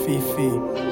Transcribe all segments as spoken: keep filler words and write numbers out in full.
فیفی.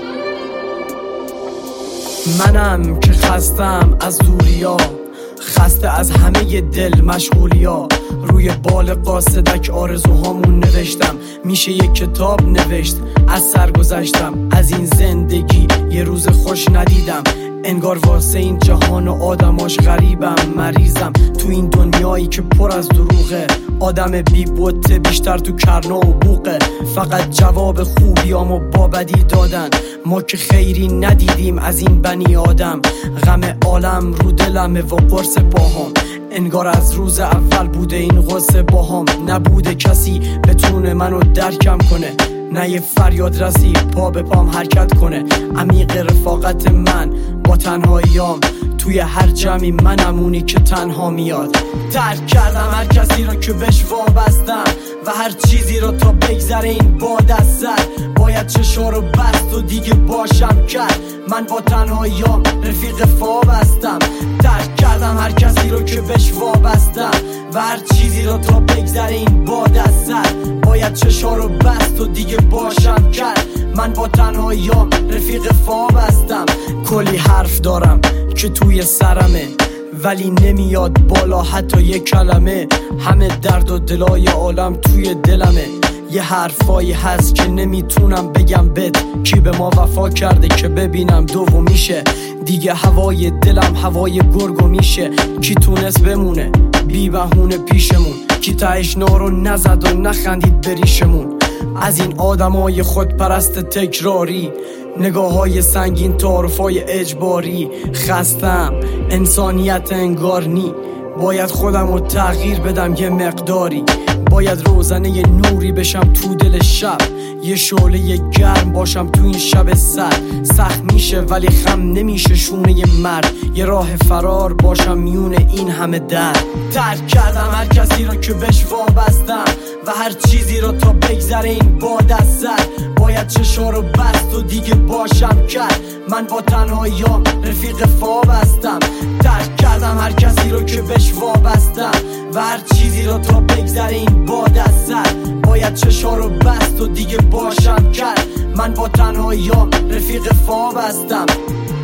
منم که خستم از دوریا، خسته از همه دل مشغولیا. روی بال قاصدک آرزوهامون نوشتم، میشه یک کتاب نوشت از سرگذشتم. از این زندگی یه روز خوش ندیدم، انگار واسه این جهان و آدماش غریبم. مریضم تو این دنیایی که پر از دروغه، آدم بی بوته بیشتر تو کرنا و بوقه. فقط جواب خوبیامو با بدی دادن، ما که خیری ندیدیم از این بنی آدم. غم عالم رو دلمه و قرص باهام، انگار از روز اول بوده این قصه باهام. نبوده کسی بتونه منو درکم کنه، نه یه فریاد رسی پا به پام حرکت کنه. عمیق رفاقت من با تنهاییام، توی هر جمعی منمونی که تنها میاد. ترک کردم هر کسی رو که بهش وابستم و هر چیزی رو تا بگذره این باد از سر. باید چشا رو بست و دیگه باشم کرد، من با تنهاییام رفیق فابستم. ترک کردم هر کسی رو که بهش وابستم و هر چیزی رو تا بگذره این باد از سر. باید چشا رو بست و دیگه باشم کرد، من با تنهاییام رفیق فابستم. کلی حرف دارم که توی سرمه، ولی نمیاد بالا حتی یه کلمه. همه درد و دلای عالم توی دلمه، یه حرفایی هست که نمیتونم بگم بد. کی به ما وفا کرده که ببینم دومیشه دیگه؟ هوای دلم هوای گرگو میشه. کی تونست بمونه بی بهونه پیشمون؟ کی تهش نارو نزد و نخندید بریشمون؟ از این آدمای خودپرست تکراری، نگاه های سنگین، تعارفای اجباری. خستم انسانیت انگار نی، باید خودم رو تغییر بدم یه مقداری. باید روزنه یه نوری بشم تو دل شب، یه شعله گرم باشم تو این شب سرد. سخت میشه ولی خم نمیشه شونه یه مرد، یه راه فرار باشم میون این همه درد. ترک کردم هر کسی رو که بهش وابستم و هر چیزی رو تا بگذره این باد از سر. باید چشا رو بست و دیگه باشم کرد، من با تنهاییام رفیق فابستم. ترک کردم هر کسی رو که بهش وابستم و هر چیزی رو تا بگذره این باد از سر. باید چشا رو بست و دیگه باشم کرد، من با تنهاییام رفیق فابستم.